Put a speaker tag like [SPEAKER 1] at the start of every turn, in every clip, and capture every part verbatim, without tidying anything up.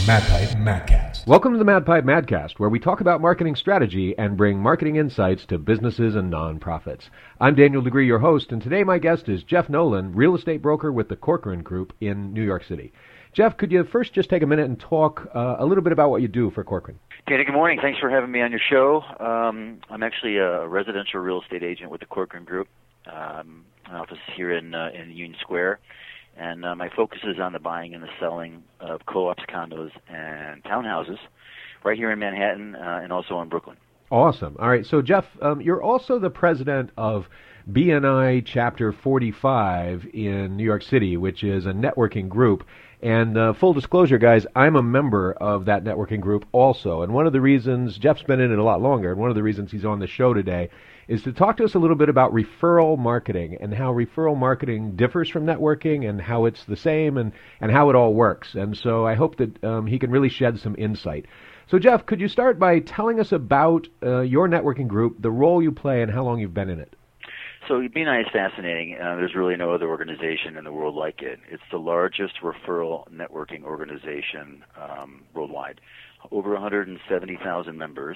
[SPEAKER 1] MadPipe Madcast.
[SPEAKER 2] Welcome to the MadPipe Madcast, where we talk about marketing strategy and bring marketing insights to businesses and nonprofits. I'm Daniel Degree, your host, and today my guest is Jeff Nolan, real estate broker with the Corcoran Group in New York City. Jeff, could you first just take a minute and talk uh, a little bit about what you do for Corcoran?
[SPEAKER 3] Danny, good morning. Thanks for having me on your show. Um, I'm actually a residential real estate agent with the Corcoran Group, um, an office here in uh, in Union Square. And uh, my focus is on the buying and the selling of co-ops, condos, and townhouses right here in Manhattan uh, and also in Brooklyn.
[SPEAKER 2] Awesome. All right. So, Jeff, um, you're also the president of B N I Chapter forty-five in New York City, which is a networking group. And uh, full disclosure, guys, I'm a member of that networking group also. And one of the reasons, Jeff's been in it a lot longer, and one of the reasons he's on the show today is to talk to us a little bit about referral marketing and how referral marketing differs from networking and how it's the same and, and how it all works. And so I hope that um, he can really shed some insight. So, Jeff, could you start by telling us about uh, your networking group, the role you play, and how long you've been in it?
[SPEAKER 3] So B N I is fascinating. Uh, there's really no other organization in the world like it. It's the largest referral networking organization um, worldwide, over one hundred seventy thousand members,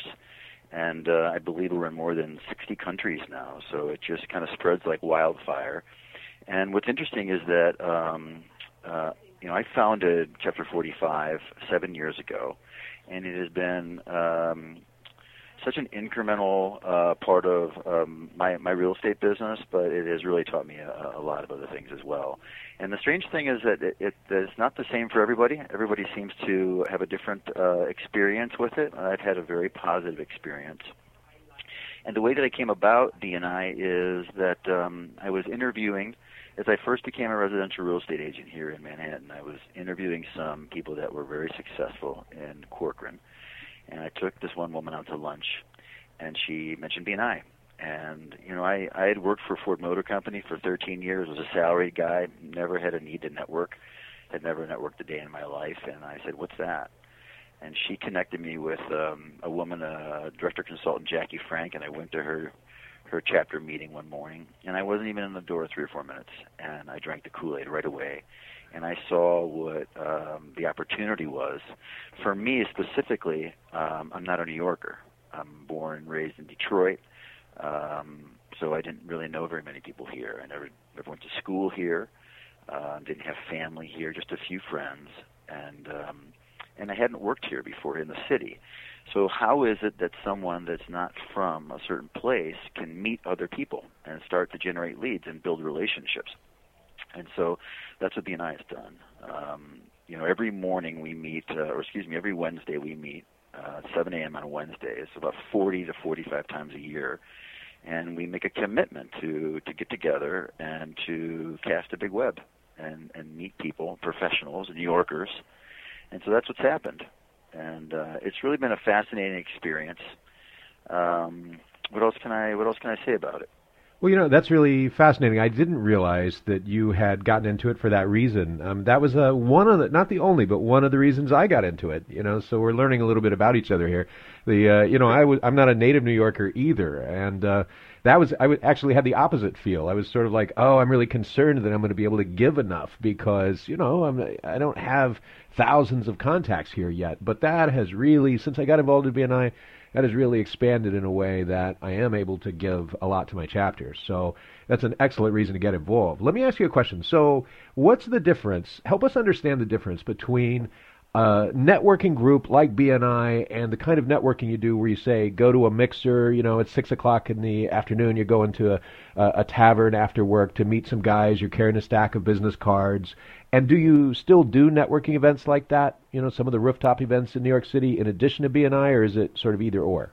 [SPEAKER 3] and uh, I believe we're in more than sixty countries now, so it just kind of spreads like wildfire. And what's interesting is that, um, uh, you know, I founded Chapter forty-five seven years ago, and it has been um, such an incremental uh, part of um, my, my real estate business, but it has really taught me a, a lot of other things as well. And the strange thing is that it, it, it's not the same for everybody. Everybody seems to have a different uh, experience with it. I've had a very positive experience. And the way that I came about B N I is that um, I was interviewing, as I first became a residential real estate agent here in Manhattan, I was interviewing some people that were very successful in Corcoran. And I took this one woman out to lunch, and she mentioned B N I. And, you know, I, I had worked for Ford Motor Company for thirteen years, was a salaried guy, never had a need to network, had never networked a day in my life. And I said, what's that? And she connected me with um, a woman, a director consultant, Jackie Frank, and I went to her her chapter meeting one morning, and I wasn't even in the door three or four minutes, and I drank the Kool-Aid right away. And I saw what um, the opportunity was. For me specifically, um, I'm not a New Yorker. I'm born and raised in Detroit, um, so I didn't really know very many people here. I never, never went to school here, uh, didn't have family here, just a few friends, and um, and I hadn't worked here before in the city. So how is it that someone that's not from a certain place can meet other people and start to generate leads and build relationships? And so that's what B N I has done. Um, you know, every morning we meet, uh, or excuse me, every Wednesday we meet, uh, seven a.m. on Wednesdays, about forty to forty-five times a year, and we make a commitment to, to get together and to cast a big web and, and meet people, professionals, New Yorkers. And so that's what's happened. And uh, it's really been a fascinating experience. Um, what else can I What else can I say about it?
[SPEAKER 2] Well, you know, that's really fascinating. I didn't realize that you had gotten into it for that reason. Um, that was uh, one of the, not the only, but one of the reasons I got into it. You know, so we're learning a little bit about each other here. The, uh, you know, I was, I'm not a native New Yorker either, and uh, that was, I would actually had the opposite feel. I was sort of like, oh, I'm really concerned that I'm going to be able to give enough because, you know, I'm, I don't have thousands of contacts here yet. But that has really, since I got involved in B N I, that has really expanded in a way that I am able to give a lot to my chapters. So that's an excellent reason to get involved. Let me ask you a question. So what's the difference? Help us understand the difference between a networking group like B N I and the kind of networking you do where you say, go to a mixer, you know, it's six o'clock in the afternoon, you go into a, a, a tavern after work to meet some guys, you're carrying a stack of business cards. And do you still do networking events like that, you know, some of the rooftop events in New York City in addition to B N I, or is it sort of either or?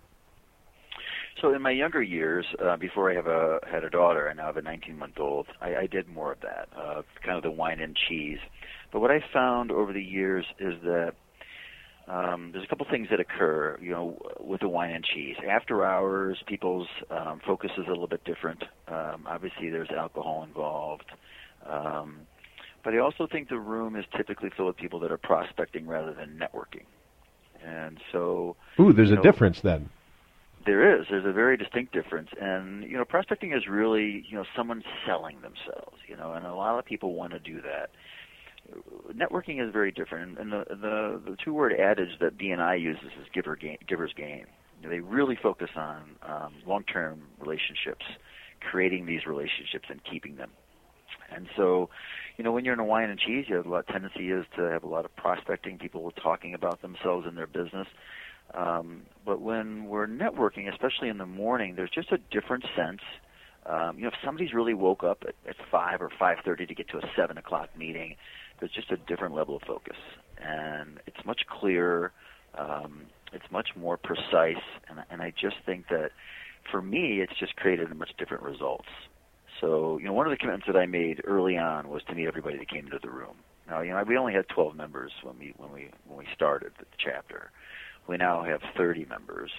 [SPEAKER 3] So in my younger years, uh, before I have a, had a daughter, I now have a nineteen-month-old, I, I did more of that, uh, kind of the wine and cheese. But what I found over the years is that um, there's a couple things that occur, you know, with the wine and cheese. After hours, people's um, focus is a little bit different. Um, obviously, there's alcohol involved. Um, but I also think the room is typically filled with people that are prospecting rather than networking. And so...
[SPEAKER 2] Ooh, there's
[SPEAKER 3] you
[SPEAKER 2] a
[SPEAKER 3] know,
[SPEAKER 2] difference then.
[SPEAKER 3] There is. There's a very distinct difference. And, you know, prospecting is really, you know, someone selling themselves, you know, and a lot of people want to do that. networking is very different, and the the, the two-word adage that B and I uses is giver gain, giver's gain. You know, they really focus on um, long-term relationships, creating these relationships and keeping them. And so, you know, when you're in a wine and cheese, you have a lot tendency is to have a lot of prospecting, people talking about themselves and their business. Um, but when we're networking, especially in the morning, there's just a different sense. Um, you know, if somebody's really woke up at, at five or five thirty to get to a seven o'clock meeting, there's just a different level of focus, and it's much clearer. Um, it's much more precise, and, and I just think that for me, it's just created much different results. So, you know, one of the commitments that I made early on was to meet everybody that came into the room. Now, you know, we only had twelve members when we when we when we started the chapter. We now have thirty members,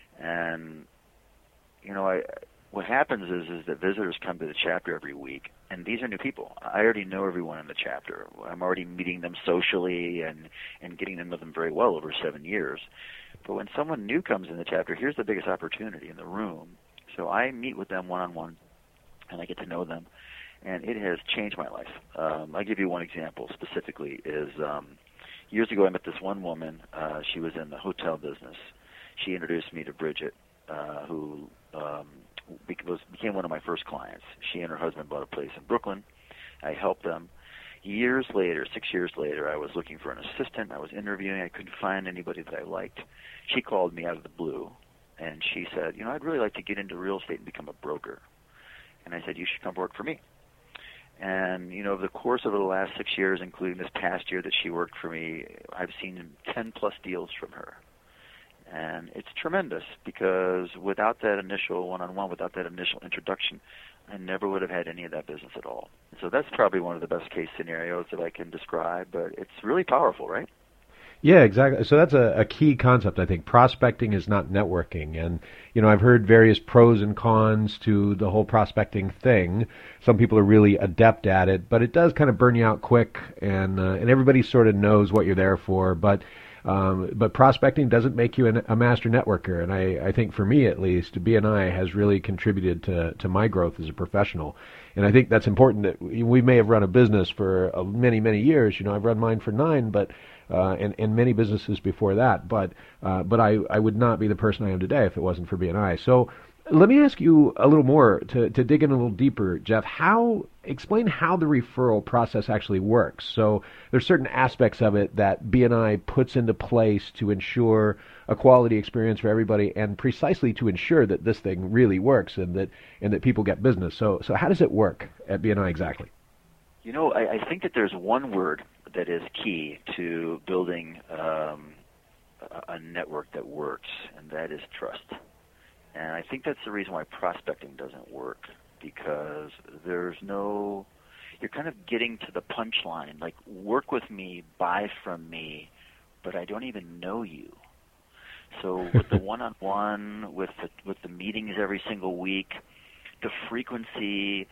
[SPEAKER 3] and you know, I what happens is is that visitors come to the chapter every week, and these are new people. I already know everyone in the chapter. I'm already meeting them socially and and getting to know them very well over seven years. But when someone new comes in the chapter, here's the biggest opportunity in the room. So I meet with them one on one, and I get to know them, and it has changed my life. Um, I'll give you one example specifically. Is um, years ago I met this one woman. Uh, she was in the hotel business. She introduced me to Bridget, uh, who um, was, became one of my first clients. She and her husband bought a place in Brooklyn. I helped them. Years later, six years later, I was looking for an assistant. I was interviewing. I couldn't find anybody that I liked. She called me out of the blue, and she said, you know, I'd really like to get into real estate and become a broker. And I said, you should come work for me. And, you know, over the course of the last six years, including this past year that she worked for me, I've seen ten-plus deals from her. And it's tremendous because without that initial one-on-one, without that initial introduction, I never would have had any of that business at all. So that's probably one of the best case scenarios that I can describe, but it's really powerful, right?
[SPEAKER 2] Yeah, exactly. So that's a, a key concept, I think. Prospecting is not networking. And, you know, I've heard various pros and cons to the whole prospecting thing. Some people are really adept at it, but it does kind of burn you out quick, and uh, and everybody sort of knows what you're there for. But um, but prospecting doesn't make you an, a master networker. And I, I think for me, at least, B and I has really contributed to, to my growth as a professional. And I think that's important that we, we may have run a business for uh, many, many years. You know, I've run mine for nine, but Uh, and, and many businesses before that, but uh, but I, I would not be the person I am today if it wasn't for B and I. So let me ask you a little more to, to dig in a little deeper, Jeff. How explain how the referral process actually works. So there's certain aspects of it that B and I puts into place to ensure a quality experience for everybody, and precisely to ensure that this thing really works and that and that people get business. So so how does it work at B and I exactly?
[SPEAKER 3] You know, I, I think that there's one word that is key to building um, a, a network that works, and that is trust. And I think that's the reason why prospecting doesn't work, because there's no, you're kind of getting to the punchline, like work with me, buy from me, but I don't even know you. So with the one-on-one, with the, with the meetings every single week, the frequency,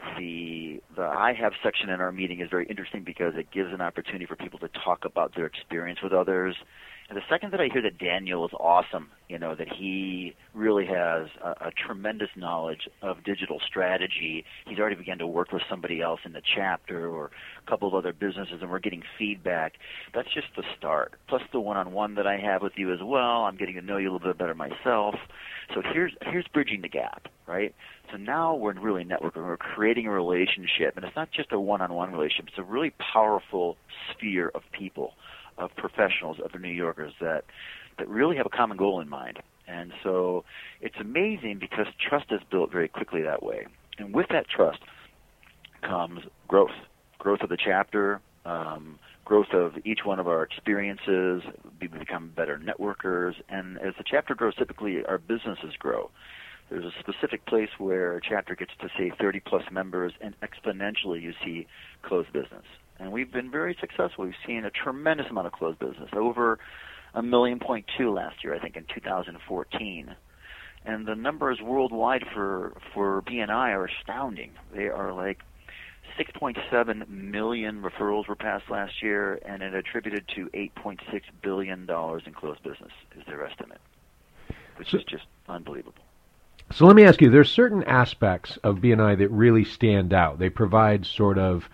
[SPEAKER 3] The the I have section in our meeting is very interesting because it gives an opportunity for people to talk about their experience with others. And the second that I hear that Daniel is awesome, you know, that he really has a, a tremendous knowledge of digital strategy, he's already begun to work with somebody else in the chapter or a couple of other businesses, and we're getting feedback. That's just the start. Plus the one-on-one that I have with you as well, I'm getting to know you a little bit better myself. So here's here's bridging the gap, right? So now we're really networking. We're creating a relationship, and it's not just a one-on-one relationship. It's a really powerful sphere of people, of professionals, of New Yorkers that that really have a common goal in mind. And so it's amazing because trust is built very quickly that way. And with that trust comes growth, growth of the chapter, um, growth of each one of our experiences. We become better networkers. And as the chapter grows, typically our businesses grow. There's a specific place where a chapter gets to, say, thirty-plus members, and exponentially you see closed business. And we've been very successful. We've seen a tremendous amount of closed business, over a million point two last year, I think, in two thousand fourteen. And the numbers worldwide for, for B and I are astounding. They are like six point seven million referrals were passed last year, and it attributed to eight point six billion dollars in closed business is their estimate, which is just unbelievable.
[SPEAKER 2] So let me ask you, there's certain aspects of B and I that really stand out. They provide sort of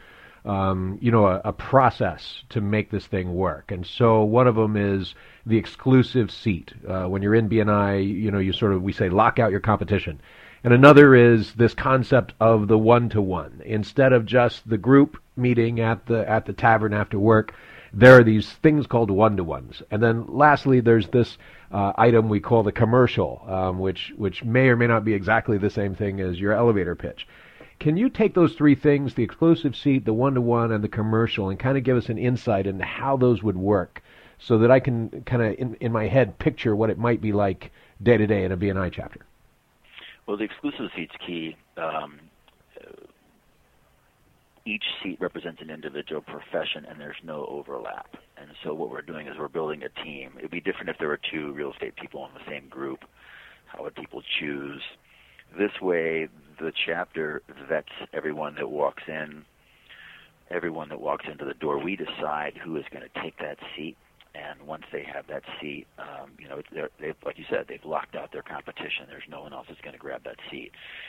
[SPEAKER 2] um, you know, a, a process to make this thing work. And so one of them is the exclusive seat. Uh, when you're in B N I, you know, you sort of, we say, lock out your competition. And another is this concept of the one-to-one. Instead of just the group meeting at the at the tavern after work, there are these things called one-to-ones. And then lastly, there's this uh, item we call the commercial, um, which which may or may not be exactly the same thing as your elevator pitch. Can you take those three things, the exclusive seat, the one-to-one, and the commercial, and kind of give us an insight into how those would work so that I can kind of, in, in my head, picture what it might be like day-to-day in a B N I chapter?
[SPEAKER 3] Well, the exclusive seat's key. Um, each seat represents an individual profession, and there's no overlap. And so what we're doing is we're building a team. It would be different if there were two real estate people in the same group. How would people choose? This way, the chapter vets everyone that walks in. Everyone that walks into the door, we decide who is going to take that seat. And once they have that seat, um, you know, they're, they've, like you said, they've locked out their competition. There's no one else that's going to grab that seat.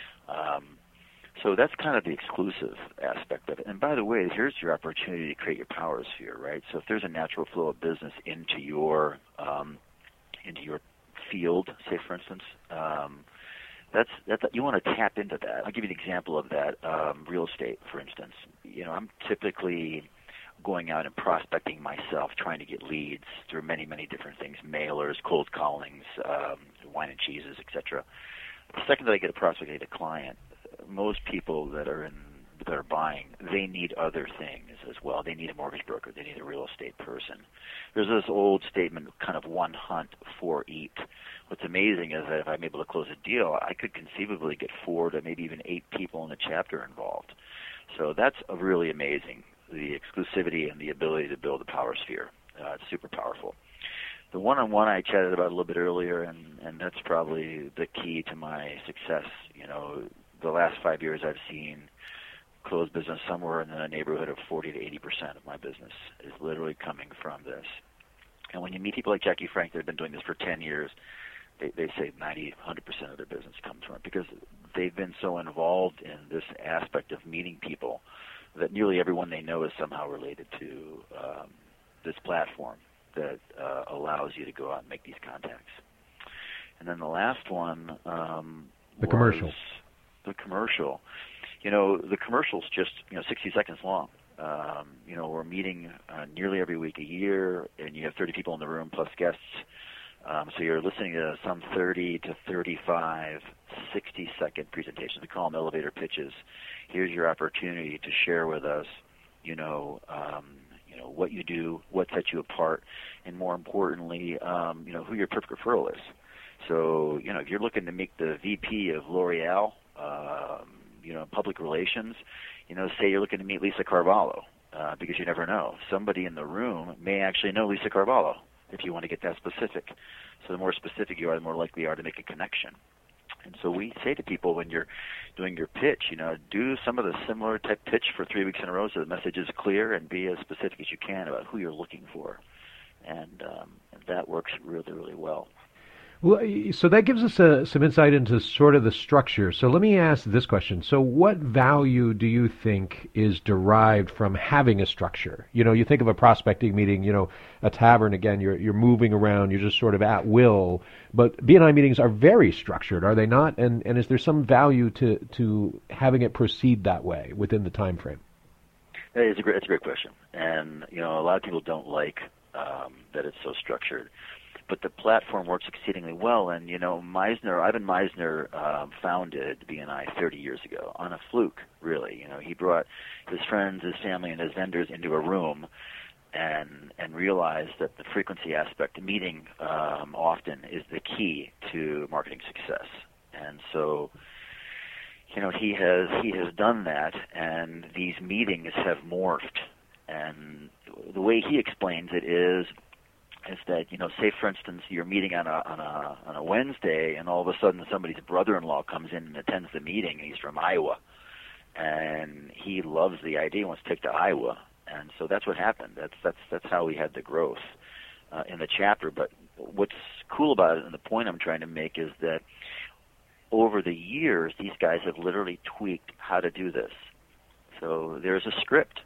[SPEAKER 3] Um, so that's kind of the exclusive aspect of it. And by the way, here's your opportunity to create your power sphere, right? So if there's a natural flow of business into your um, into your field, say for instance, um, that's that's you want to tap into that. I'll give you an example of that. Um, real estate, for instance. You know, I'm typically going out and prospecting myself, trying to get leads through many, many different things, mailers, cold callings, um, wine and cheeses, et cetera. The second that I get a prospect, I get a client. Most people that are in that are buying, they need other things as well. They need a mortgage broker. They need a real estate person. There's this old statement, kind of one hunt, four eat. What's amazing is that if I'm able to close a deal, I could conceivably get four to maybe even eight people in the chapter involved. So that's a really amazing. The exclusivity and the ability to build a power sphere. Uh, it's super powerful. The one-on-one I chatted about a little bit earlier, and, and that's probably the key to my success. You know, the last five years I've seen close business somewhere in the neighborhood of forty to eighty percent of my business is literally coming from this. And when you meet people like Jackie Frank that have been doing this for ten years, they, they say ninety, one hundred percent of their business comes from it because they've been so involved in this aspect of meeting people that nearly everyone they know is somehow related to um, this platform that uh, allows you to go out and make these contacts. And then the last one um,
[SPEAKER 2] the commercial.
[SPEAKER 3] The commercial. You know, the commercial's just, you know, sixty seconds long. Um, you know, we're meeting uh, nearly every week a year, and you have thirty people in the room plus guests. Um, so you're listening to some thirty to thirty-five, sixty-second presentations. We call them elevator pitches. Here's your opportunity to share with us, you know, um, you know what you do, what sets you apart, and more importantly, um, you know, who your perfect referral is. So, you know, if you're looking to make the V P of L'Oreal, um, you know, public relations, you know, say you're looking to meet Lisa Carvalho, uh, because you never know. Somebody in the room may actually know Lisa Carvalho if you want to get that specific. So the more specific you are, the more likely you are to make a connection. And so we say to people when you're doing your pitch, you know, do some of the similar type pitch for three weeks in a row so the message is clear and be as specific as you can about who you're looking for. And, um, and that works really, really well.
[SPEAKER 2] Well, so that gives us a, some insight into sort of the structure. So let me ask this question. So what value do you think is derived from having a structure? You know, you think of a prospecting meeting, you know, a tavern, again, you're you're moving around, you're just sort of at will. But B N I meetings are very structured, are they not? And and is there some value to, to having it proceed that way within the time frame?
[SPEAKER 3] It's a great, it's a great question. And, you know, a lot of people don't like um, that it's so structured. But the platform works exceedingly well, and you know, Meisner, Ivan Meisner, um, founded B N I thirty years ago on a fluke. Really, you know, he brought his friends, his family, and his vendors into a room, and and realized that the frequency aspect, meeting um, often, is the key to marketing success. And so, you know, he has he has done that, and these meetings have morphed. And the way he explains it is. Is that, you know, say for instance you're meeting on a on a on a Wednesday, and all of a sudden somebody's brother-in-law comes in and attends the meeting, and he's from Iowa, and he loves the idea, wants to take to Iowa, and so that's what happened. That's that's that's how we had the growth uh, in the chapter. But what's cool about it, and the point I'm trying to make, is that over the years these guys have literally tweaked how to do this. So there's a script.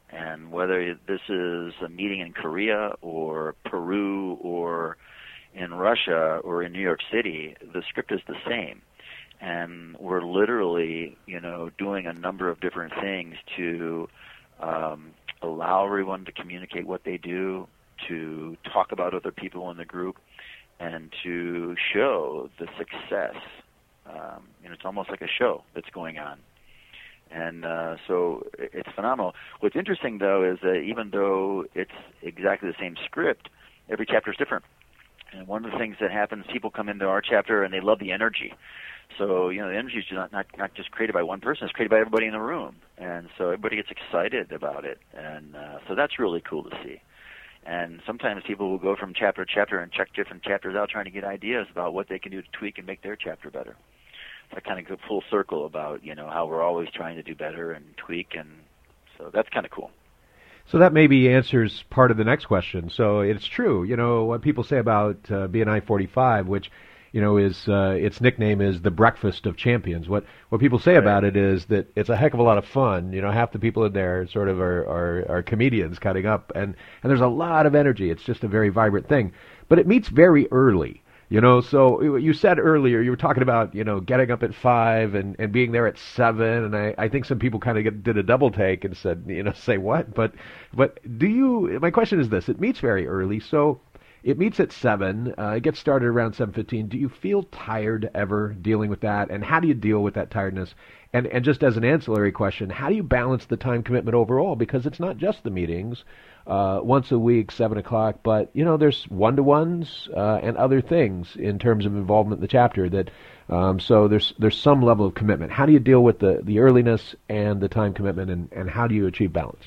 [SPEAKER 3] And whether this is a meeting in Korea or Peru or in Russia or in New York City, the script is the same. And we're literally, you know, doing a number of different things to um, allow everyone to communicate what they do, to talk about other people in the group, and to show the success. Um, you know, it's almost like a show that's going on. And uh, so it's phenomenal. What's interesting, though, is that even though it's exactly the same script, every chapter is different. And one of the things that happens, people come into our chapter and they love the energy. So, you know, the energy is not, not, not just created by one person, it's created by everybody in the room. And so everybody gets excited about it. And uh, so that's really cool to see. And sometimes people will go from chapter to chapter and check different chapters out trying to get ideas about what they can do to tweak and make their chapter better. I kind of go full circle about, you know, how we're always trying to do better and tweak, and so that's kind of cool.
[SPEAKER 2] So that maybe answers part of the next question. So it's true, you know, what people say about uh, B N I forty-five, which, you know, is uh, its nickname is the breakfast of champions. What what people say right. about it is that it's a heck of a lot of fun. You know, half the people in there sort of are, are, are comedians cutting up, and, and there's a lot of energy. It's just a very vibrant thing. But it meets very early. You know, so you said earlier, you were talking about, you know, getting up at five and, and being there at seven, and I, I think some people kind of did a double take and said, you know, say what? But but do you, my question is this, it meets very early, so it meets at seven, uh, it gets started around seven fifteen. Do you feel tired ever dealing with that, and how do you deal with that tiredness? And and just as an ancillary question, how do you balance the time commitment overall? Because it's not just the meetings, uh, once a week, seven o'clock, but, you know, there's one-to-ones uh, and other things in terms of involvement in the chapter that, um, so there's there's some level of commitment. How do you deal with the, the earliness and the time commitment, and, and how do you achieve balance?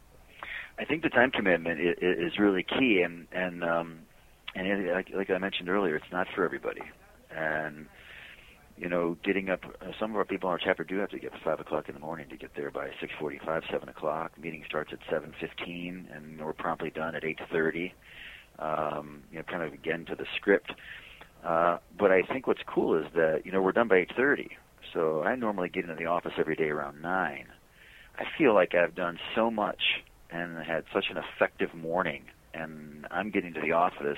[SPEAKER 3] I think the time commitment is, is really key, and, and, um, and it, like, like I mentioned earlier, it's not for everybody. And you know, getting up, uh, some of our people in our chapter do have to get up at five o'clock in the morning to get there by six forty-five, seven o'clock. Meeting starts at seven fifteen, and we're promptly done at eight thirty, um, you know, kind of again to the script. Uh, but I think what's cool is that, you know, we're done by eight thirty, so I normally get into the office every day around nine. I feel like I've done so much and had such an effective morning, and I'm getting to the office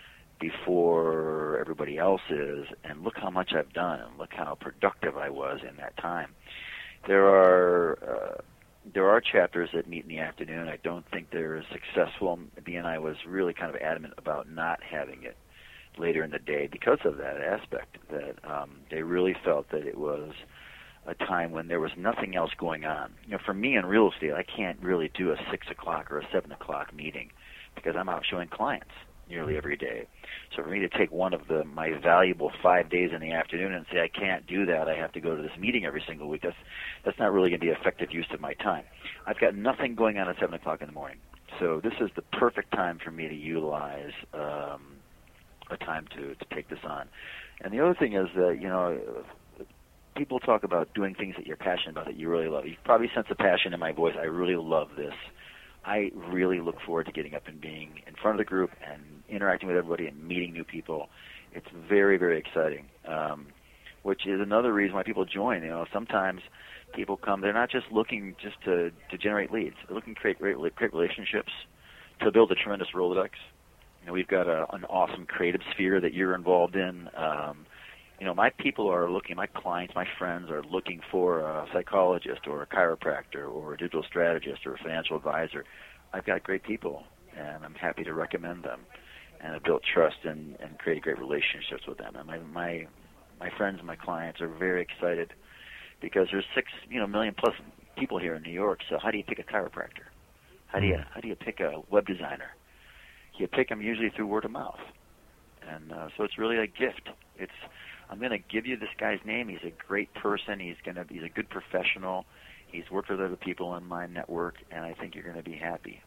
[SPEAKER 3] before everybody else is, and look how much I've done, and look how productive I was in that time. There are uh, there are chapters that meet in the afternoon. I don't think they're as successful. B N I was really kind of adamant about not having it later in the day because of that aspect, that um, they really felt that it was a time when there was nothing else going on. You know, for me in real estate, I can't really do a six o'clock or a seven o'clock meeting because I'm out showing clients nearly every day. So for me to take one of the my valuable five days in the afternoon and say I can't do that, I have to go to this meeting every single week, that's that's not really going to be effective use of my time. I've got nothing going on at seven o'clock in the morning. So this is the perfect time for me to utilize um, a time to, to take this on. And the other thing is that, you know, people talk about doing things that you're passionate about, that you really love. You probably sense the passion in my voice. I really love this. I really look forward to getting up and being in front of the group and interacting with everybody and meeting new people. It's very, very exciting, um, which is another reason why people join. You know, sometimes people come, they're not just looking just to, to generate leads. They're looking to create, create relationships, to build a tremendous Rolodex. You know, we've got a, an awesome creative sphere that you're involved in. Um, you know, my people are looking, my clients, my friends are looking for a psychologist or a chiropractor or a digital strategist or a financial advisor. I've got great people, and I'm happy to recommend them. And I've built trust and, and created great relationships with them. And my, my my friends and my clients are very excited because there's six you know million plus people here in New York. So how do you pick a chiropractor? How do you how do you pick a web designer? You pick them usually through word of mouth, and uh, so it's really a gift. It's I'm going to give you this guy's name. He's a great person. He's going to he's a good professional. He's worked with other people in my network, and I think you're going to be happy.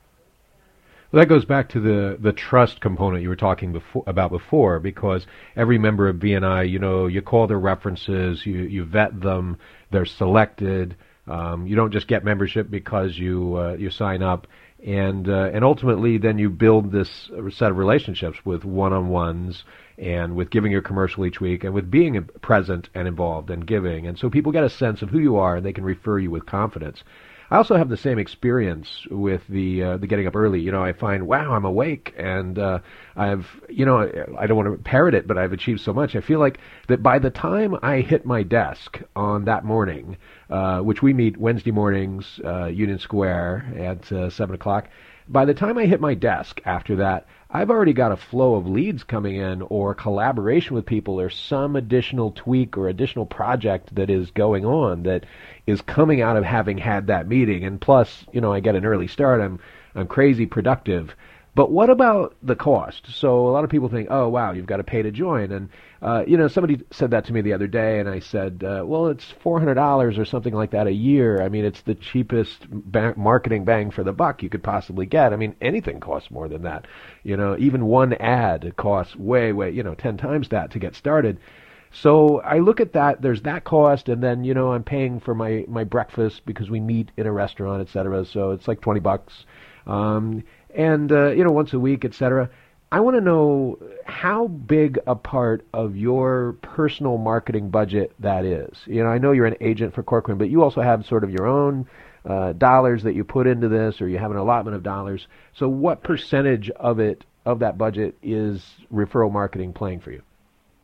[SPEAKER 2] Well, that goes back to the, the trust component you were talking before, about before, because every member of B N I, you know, you call their references, you, you vet them, they're selected. Um, you don't just get membership because you uh, you sign up, and uh, and ultimately then you build this set of relationships with one-on-ones and with giving your commercial each week and with being present and involved and giving, and so people get a sense of who you are and they can refer you with confidence. I also have the same experience with the uh, the getting up early. You know, I find, wow, I'm awake, and uh, I've, you know, I don't want to parrot it, but I've achieved so much. I feel like that by the time I hit my desk on that morning, uh, which we meet Wednesday mornings, uh, Union Square at uh, seven o'clock, by the time I hit my desk after that, I've already got a flow of leads coming in or collaboration with people or some additional tweak or additional project that is going on that is coming out of having had that meeting. And plus, you know, I get an early start. I'm I'm crazy productive. But what about the cost? So a lot of people think, oh, wow, you've got to pay to join. And, uh, you know, somebody said that to me the other day, and I said, uh, well, it's four hundred dollars or something like that a year. I mean, it's the cheapest ba- marketing bang for the buck you could possibly get. I mean, anything costs more than that. You know, even one ad costs way, way, you know, ten times that to get started. So I look at that, there's that cost, and then, you know, I'm paying for my, my breakfast because we meet in a restaurant, et cetera. So it's like twenty bucks. Um, and, uh, you know, once a week, et cetera. I want to know how big a part of your personal marketing budget that is. You know, I know you're an agent for Corcoran, but you also have sort of your own uh, dollars that you put into this, or you have an allotment of dollars. So what percentage of it, of that budget, is referral marketing playing for you?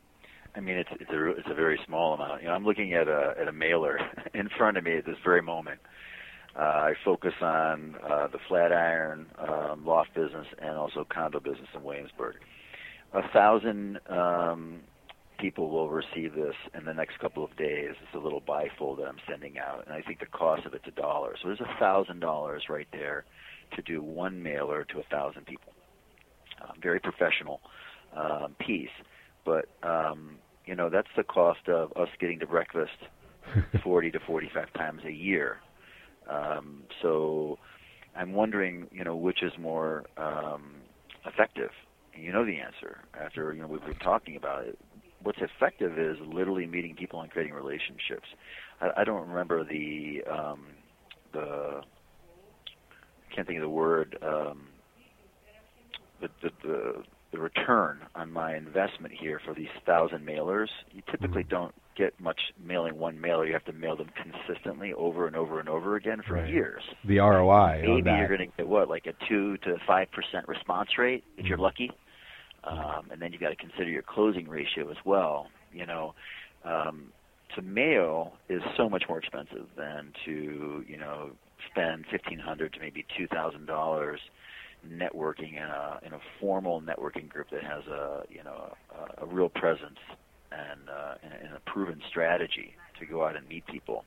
[SPEAKER 3] I mean, it's it's a it's a very small amount. You know, I'm looking at a at a mailer in front of me at this very moment. Uh, I focus on uh, the Flatiron um, loft business and also condo business in Williamsburg. A thousand um, people will receive this in the next couple of days. It's a little bifold that I'm sending out, and I think the cost of it's a dollar. So there's a thousand dollars right there to do one mailer to a thousand people. Uh, very professional um, piece, but um, you know, that's the cost of us getting to breakfast forty to forty-five times a year. Um, so I'm wondering, you know, which is more um, effective. And you know the answer after, you know, we've been talking about it. What's effective is literally meeting people and creating relationships. I, I don't remember the, um, the, I can't think of the word, um, the, the, the, the return on my investment here for these thousand mailers. You typically don't get much mailing one mailer. You have to mail them consistently over and over and over again for right. years.
[SPEAKER 2] The R O I
[SPEAKER 3] Maybe
[SPEAKER 2] on that.
[SPEAKER 3] You're going to get, what, like a two to five percent response rate if mm. you're lucky. Um, and then you've got to consider your closing ratio as well. You know, um, to mail is so much more expensive than to, you know, spend fifteen hundred dollars to maybe two thousand dollars networking in a in a formal networking group that has a you know a, a real presence and, uh, and and a proven strategy to go out and meet people.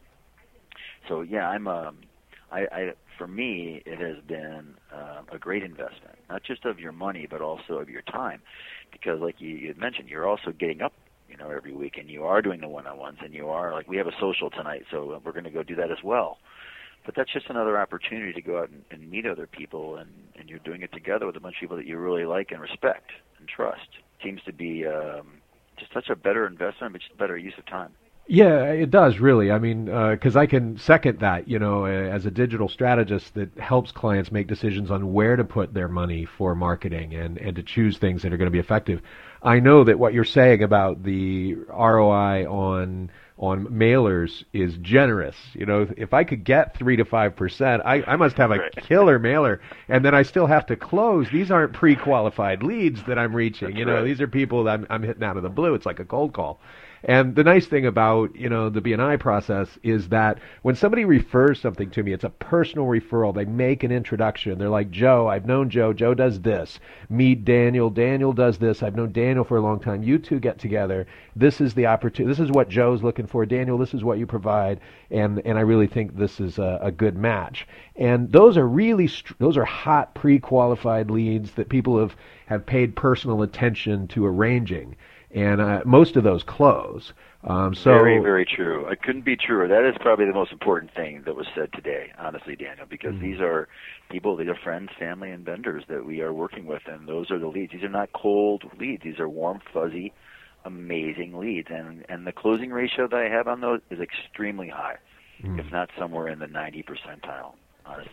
[SPEAKER 3] So yeah, I'm um, I, I for me it has been uh, a great investment, not just of your money but also of your time, because like you, you had mentioned, you're also getting up you know every week and you are doing the one-on-ones and you are like we have a social tonight, so we're going to go do that as well. But that's just another opportunity to go out and, and meet other people, and, and you're doing it together with a bunch of people that you really like and respect and trust. Seems to be um, just such a better investment, but just a better use of time.
[SPEAKER 2] Yeah, it does, really. I mean, because uh, I can second that, you know, as a digital strategist that helps clients make decisions on where to put their money for marketing and, and to choose things that are going to be effective. I know that what you're saying about the R O I on on mailers is generous. You know, if I could get three to five percent, I, I must have a right. killer mailer, and then I still have to close. These aren't pre-qualified leads that I'm reaching. That's you know, right. These are people that I'm, I'm hitting out of the blue. It's like a cold call. And the nice thing about, you know, the B and I process is that when somebody refers something to me, it's a personal referral. They make an introduction. They're like, Joe, I've known Joe. Joe does this. Meet Daniel. Daniel does this. I've known Daniel for a long time. You two get together. This is the opportunity. This is what Joe's looking for. Daniel, this is what you provide. And and I really think this is a, a good match. And those are really, those are hot pre-qualified leads that people have, have paid personal attention to arranging. And uh, most of those close. Um, so
[SPEAKER 3] very, very true. It couldn't be truer. That is probably the most important thing that was said today, honestly, Daniel, because mm-hmm. these are people, these are friends, family, and vendors that we are working with, and those are the leads. These are not cold leads. These are warm, fuzzy, amazing leads. And, and the closing ratio that I have on those is extremely high, mm-hmm. if not somewhere in the ninety percentile, honestly.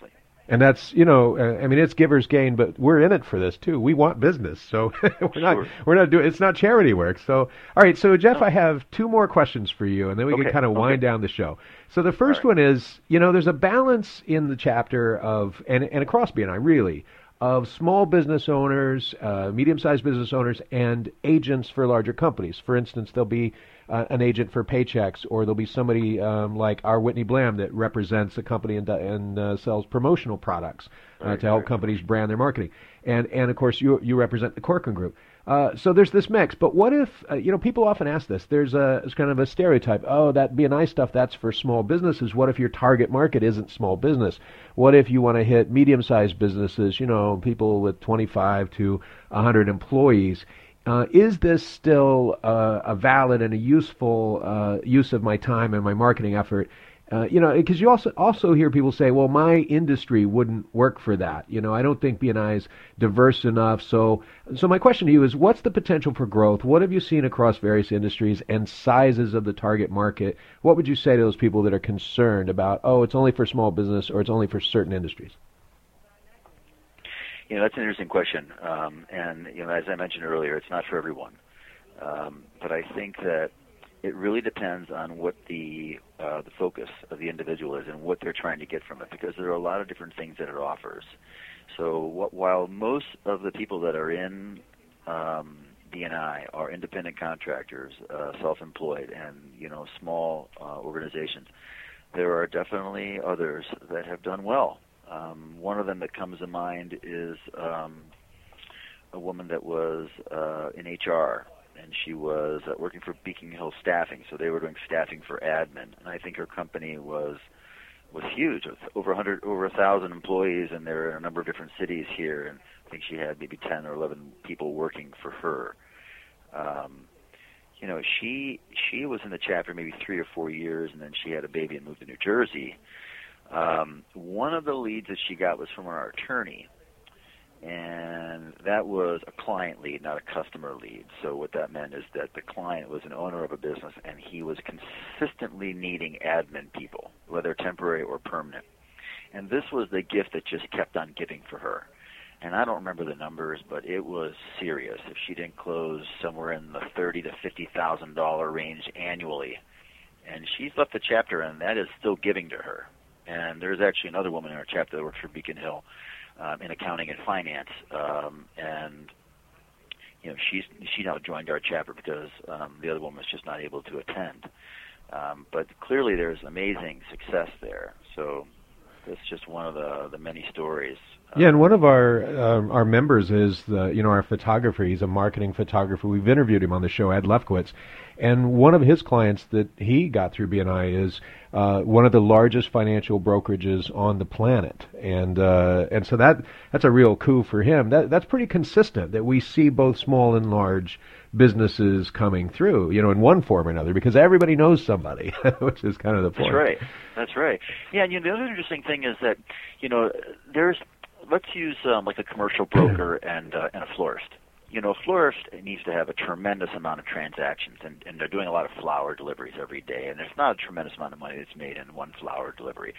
[SPEAKER 2] And that's, you know, uh, I mean, it's giver's gain, but we're in it for this too. We want business, so we're
[SPEAKER 3] sure.
[SPEAKER 2] not we're not doing. It's not charity work. So, all right. So, Jeff, no. I have two more questions for you, and then we
[SPEAKER 3] okay.
[SPEAKER 2] can kind of wind
[SPEAKER 3] okay.
[SPEAKER 2] down the show. So, the first
[SPEAKER 3] right.
[SPEAKER 2] one is, you know, there's a balance in the chapter of, and and across B N I really, of small business owners, uh, medium-sized business owners, and agents for larger companies. For instance, there'll be uh, an agent for Paychex, or there'll be somebody um, like our Whitney Blam that represents a company and, and uh, sells promotional products uh,
[SPEAKER 3] right,
[SPEAKER 2] to help
[SPEAKER 3] right.
[SPEAKER 2] companies brand their marketing. And and of course, you you represent the Corcoran Group. Uh, so there's this mix. But what if, uh, you know, people often ask this. There's a it's kind of a stereotype. Oh, that B N I stuff, that's for small businesses. What if your target market isn't small business? What if you want to hit medium-sized businesses, you know, people with twenty-five to one hundred employees? Uh, is this still uh, a valid and a useful uh, use of my time and my marketing effort? Uh, you know, because you also also hear people say, well, my industry wouldn't work for that. You know, I don't think B N I is diverse enough. So, so my question to you is, what's the potential for growth? What have you seen across various industries and sizes of the target market? What would you say to those people that are concerned about, oh, it's only for small business or it's only for certain industries?
[SPEAKER 3] You know, that's an interesting question. Um, and, you know, as I mentioned earlier, it's not for everyone. Um, but I think that it really depends on what the uh, the focus of the individual is and what they're trying to get from it, because there are a lot of different things that it offers. So what, while most of the people that are in um, B N I are independent contractors, uh, self-employed, and, you know, small uh, organizations, there are definitely others that have done well. Um, one of them that comes to mind is um, a woman that was uh, in H R, and she was uh, working for Beacon Hill Staffing, so they were doing staffing for admin. And I think her company was was huge, with over one hundred, over a thousand employees, and they're in a number of different cities here. And I think she had maybe ten or eleven people working for her. Um, you know, she she was in the chapter maybe three or four years, and then she had a baby and moved to New Jersey. Um, one of the leads that she got was from our attorney, and that was a client lead, not a customer lead. So what that meant is that the client was an owner of a business, and he was consistently needing admin people, whether temporary or permanent. And this was the gift that just kept on giving for her. And I don't remember the numbers, but it was serious. If she didn't close somewhere in the thirty to fifty thousand dollar range annually, and she's left the chapter, and that is still giving to her. And there's actually another woman in our chapter that works for Beacon Hill um, in accounting and finance, um, and you know she's she now joined our chapter because um, the other woman was just not able to attend. Um, but clearly, there's amazing success there. So that's just one of the the many stories.
[SPEAKER 2] Yeah, and one of our um, our members is the you know our photographer. He's a marketing photographer. We've interviewed him on the show, Ed Lefkowitz, and one of his clients that he got through B N I is uh, one of the largest financial brokerages on the planet, and uh, and so that that's a real coup for him. That that's pretty consistent that we see both small and large businesses coming through, you know, in one form or another, because everybody knows somebody, which is kind of the point.
[SPEAKER 3] That's right. That's right. Yeah, and you know, the other interesting thing is that you know there's let's use um, like a commercial broker and uh, and a florist. You know, a florist needs to have a tremendous amount of transactions, and, and they're doing a lot of flower deliveries every day, and there's not a tremendous amount of money that's made in one flower delivery.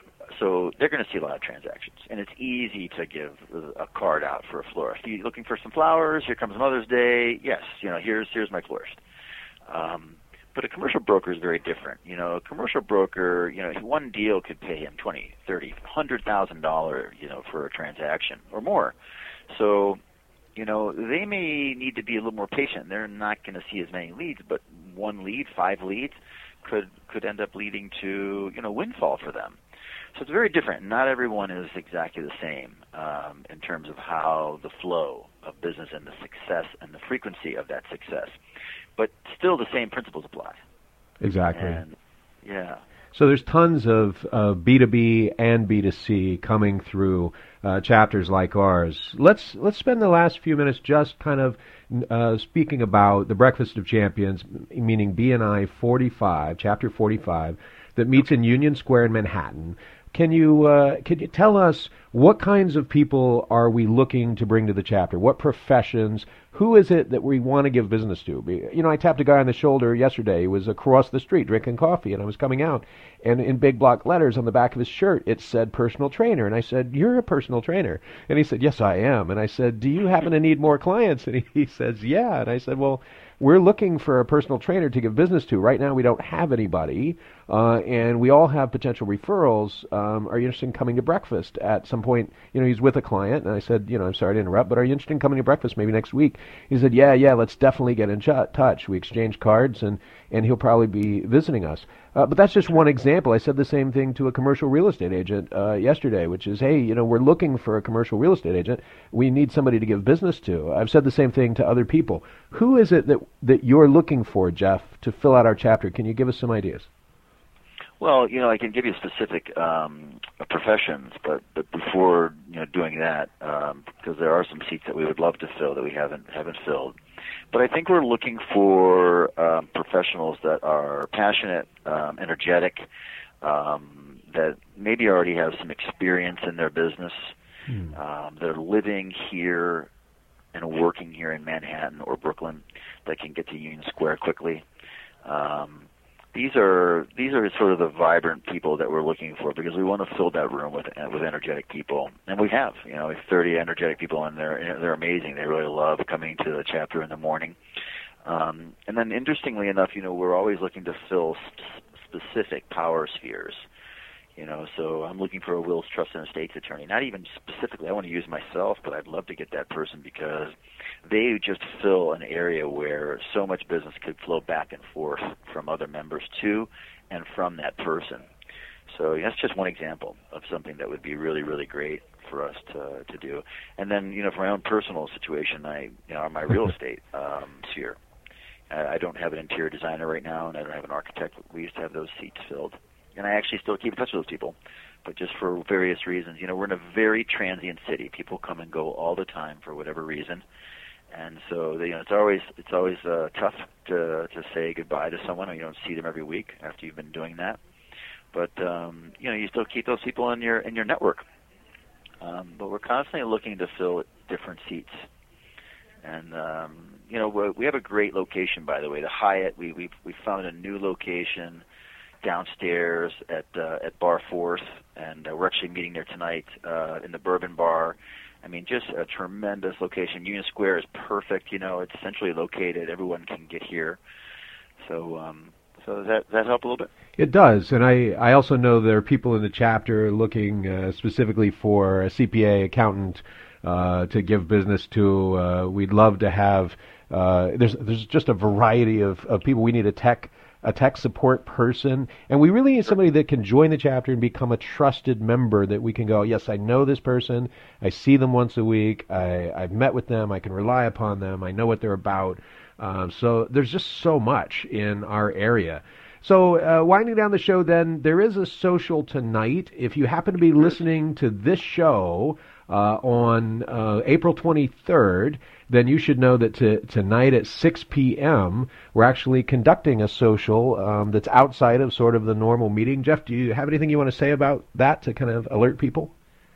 [SPEAKER 3] So they're going to see a lot of transactions, and it's easy to give a card out for a florist. You looking for some flowers? Here comes Mother's Day. Yes, you know, here's here's my florist. Um, but a commercial broker is very different. You know, a commercial broker, you know, one deal could pay him twenty, thirty, one hundred thousand dollars, you know, for a transaction or more. So, you know, they may need to be a little more patient. They're not going to see as many leads, but one lead, five leads, could could end up leading to, you know, windfall for them. So it's very different. Not everyone is exactly the same um, in terms of how the flow of business and the success and the frequency of that success. But still the same principles apply.
[SPEAKER 2] Exactly.
[SPEAKER 3] And, yeah.
[SPEAKER 2] So there's tons of uh, B two B and B two C coming through uh, chapters like ours. Let's let's spend the last few minutes just kind of uh, speaking about the Breakfast of Champions, meaning B N I forty-five, Chapter forty-five, that meets in Union Square in Manhattan. Can you uh, can you tell us what kinds of people are we looking to bring to the chapter? What professions? Who is it that we want to give business to? You know, I tapped a guy on the shoulder yesterday. He was across the street drinking coffee, and I was coming out, and in big block letters on the back of his shirt, it said personal trainer. And I said, "You're a personal trainer." And he said, "Yes, I am." And I said, "Do you happen to need more clients?" And he, he says, "Yeah." And I said, "Well, we're looking for a personal trainer to give business to. Right now, we don't have anybody, uh, and we all have potential referrals. Um, are you interested in coming to breakfast at some point?" You know, he's with a client, and I said, "You know, I'm sorry to interrupt, but are you interested in coming to breakfast maybe next week?" He said, "Yeah, yeah, let's definitely get in ch- touch." We exchanged cards, and, and he'll probably be visiting us. Uh, but that's just one example. I said the same thing to a commercial real estate agent uh, yesterday, which is, hey, you know, we're looking for a commercial real estate agent. We need somebody to give business to. I've said the same thing to other people. Who is it that that you're looking for, Jeff, to fill out our chapter? Can you give us some ideas?
[SPEAKER 3] Well, you know, I can give you specific um, professions, but, but before you know doing that, um, because there are some seats that we would love to fill that we haven't haven't filled. But I think we're looking for um, professionals that are passionate, um, energetic, um, that maybe already have some experience in their business. Hmm. Um, they're living here and working here in Manhattan or Brooklyn, that can get to Union Square quickly. Um, these are these are sort of the vibrant people that we're looking for, because we want to fill that room with with energetic people, and we have. You know, we have thirty energetic people, and they're they're amazing. They really love coming to the chapter in the morning. Um, and then, interestingly enough, you know, we're always looking to fill sp- specific power spheres. You know, so I'm looking for a wills, trust, and estates attorney. Not even specifically, I want to use myself, but I'd love to get that person, because they just fill an area where so much business could flow back and forth from other members to and from that person. So that's just one example of something that would be really, really great for us to to do. And then, you know, for my own personal situation, I, you know, my real estate um, sphere. I don't have an interior designer right now, and I don't have an architect. We used to have those seats filled. And I actually still keep in touch with those people, but just for various reasons. You know, we're in a very transient city. People come and go all the time for whatever reason, and so you know, it's always it's always uh, tough to to say goodbye to someone, or you don't see them every week after you've been doing that. But um, you know, you still keep those people in your in your network. Um, but we're constantly looking to fill different seats, and um, you know, we have a great location, by the way, the Hyatt. We we we found a new location downstairs at uh, at Bar Fourth, and uh, we're actually meeting there tonight uh, in the Bourbon Bar. I mean, just a tremendous location. Union Square is perfect. You know, it's centrally located. Everyone can get here. So, um, so does that does that help a little bit?
[SPEAKER 2] It does, and I, I also know there are people in the chapter looking uh, specifically for a C P A, accountant uh, to give business to. Uh, we'd love to have. Uh, there's there's just a variety of, of people. We need a tech. a tech support person, and we really need somebody that can join the chapter and become a trusted member, that we can go, yes, I know this person, I see them once a week, I, I've met with them, I can rely upon them, I know what they're about. Um, so there's just so much in our area. So uh, winding down the show then, there is a social tonight. If you happen to be listening to this show uh, on uh, April twenty-third, then you should know that to, tonight at six p.m. we're actually conducting a social um, that's outside of sort of the normal meeting. Jeff, do you have anything you want to say about that to kind of alert people?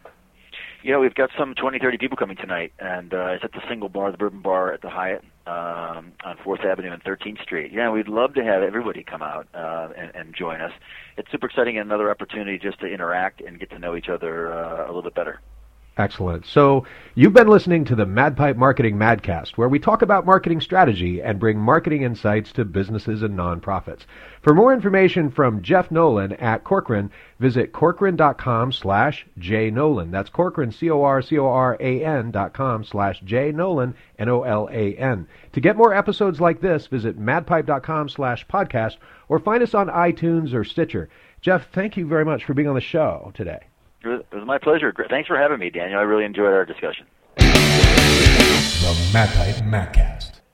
[SPEAKER 3] Yeah, we've got some twenty, thirty people coming tonight, and uh, it's at the Single Bar, the Bourbon Bar at the Hyatt um, on fourth Avenue and thirteenth Street. Yeah, we'd love to have everybody come out uh, and, and join us. It's super exciting, and another opportunity just to interact and get to know each other uh, a little bit better.
[SPEAKER 2] Excellent. So you've been listening to the MadPipe Marketing Madcast, where we talk about marketing strategy and bring marketing insights to businesses and nonprofits. For more information from Jeff Nolan at Corcoran, visit corcoran.com slash jnolan. That's Corcoran, C O R C O R A N dot com slash jnolan, N O L A N. To get more episodes like this, visit madpipe.com slash podcast or find us on iTunes or Stitcher. Jeff, thank you very much for being on the show today.
[SPEAKER 3] It was my pleasure. Thanks for having me, Daniel. I really enjoyed our discussion.
[SPEAKER 1] The MadPipe Madcast.